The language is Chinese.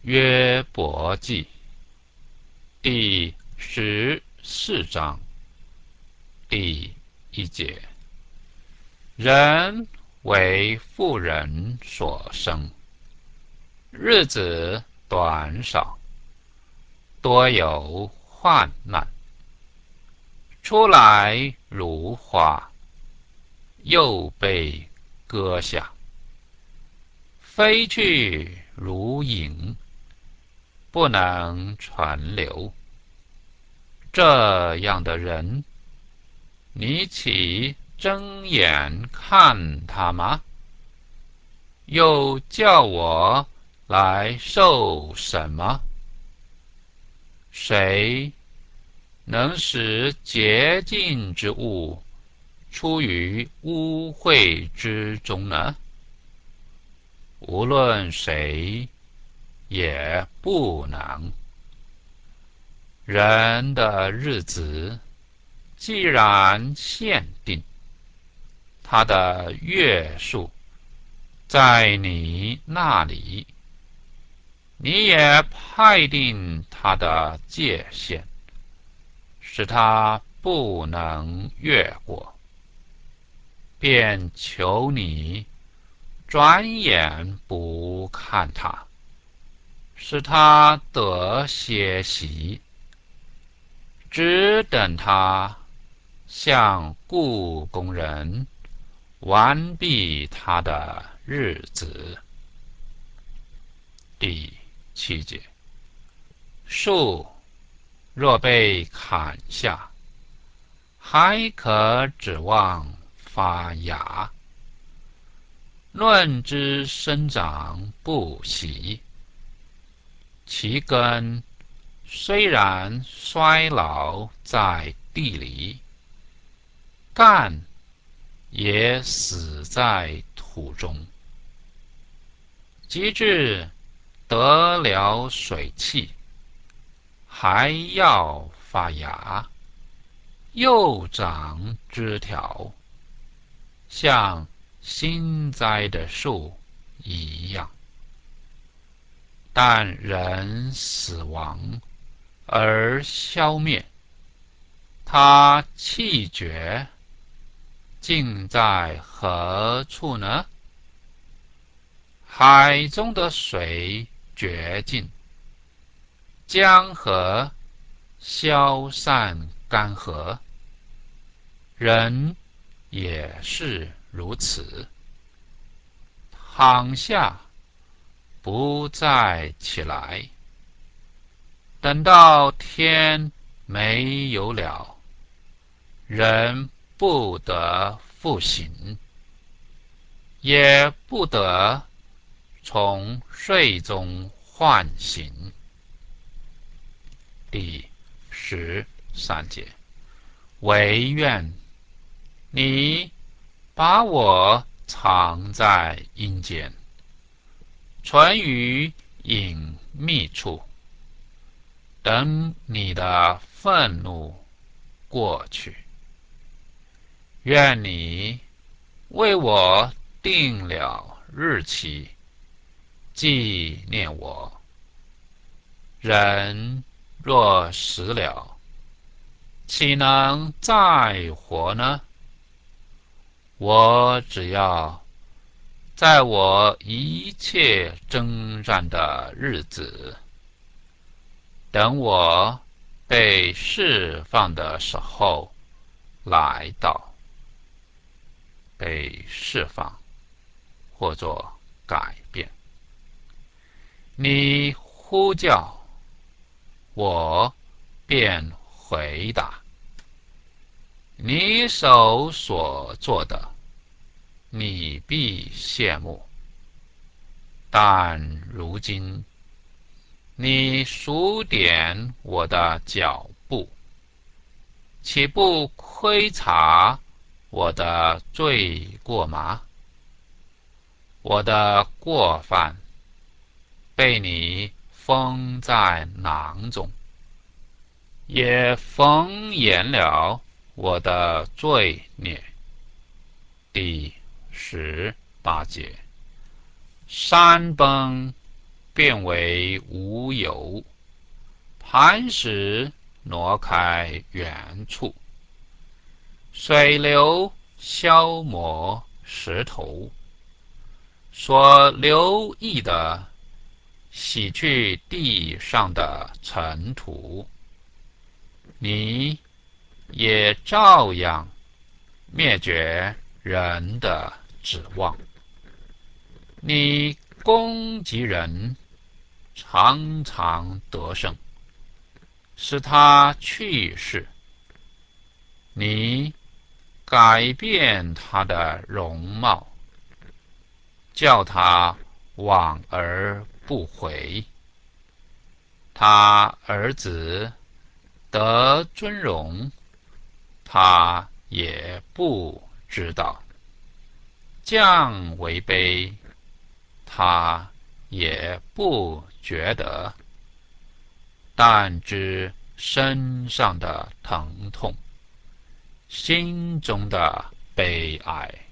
约伯记第14章第1节：人为妇人所生，日子短少，多有患难。出来如花，又被割下；飞去如影，不能存留。这样的人，你岂睁眼看他吗？又叫我来受什么？谁能使洁净之物出于污秽之中呢？无论谁也不能。人的日子既然限定，他的月数在你那里，你也派定他的界限，使他不能越过，便求你转眼不看他，使他得歇息，只等他向雇工人完毕他的日子。第7节：树若被砍下，还可指望发芽；论之生长不息，其根虽然衰老在地里，干也死在土中。及至得了水气，还要发芽，又长枝条，像新栽的树一样。但人死亡而消灭，他气绝，尽在何处呢？海中的水绝尽，江河消散干涸，人也是如此，躺下不再起来，等到天没有了，人不得复醒，也不得从睡中唤醒。第13节：惟愿你把我藏在阴间，存于隐秘处，等你的愤怒过去。愿你为我定了日期，纪念我。人若死了，岂能再活呢？我只要在我一切征战的日子，等我被释放的时候来到。被释放或作改变。你呼叫，我便回答。你手所做的，你必羡慕。但如今，你数点我的脚步，岂不窥察我的罪过吗？我的过犯被你封在囊中，也封严了我的罪孽。第18节：山崩变为无有，磐石挪开原处，水流消磨石头，所留意的洗去地上的尘土，你也照样灭绝人的指望。你攻击人，常常得胜，使他去世。你改变他的容貌，叫他往而不回。他儿子得尊荣，他也不知道；降为卑，他也不觉得，但知身上的疼痛，心中的悲哀。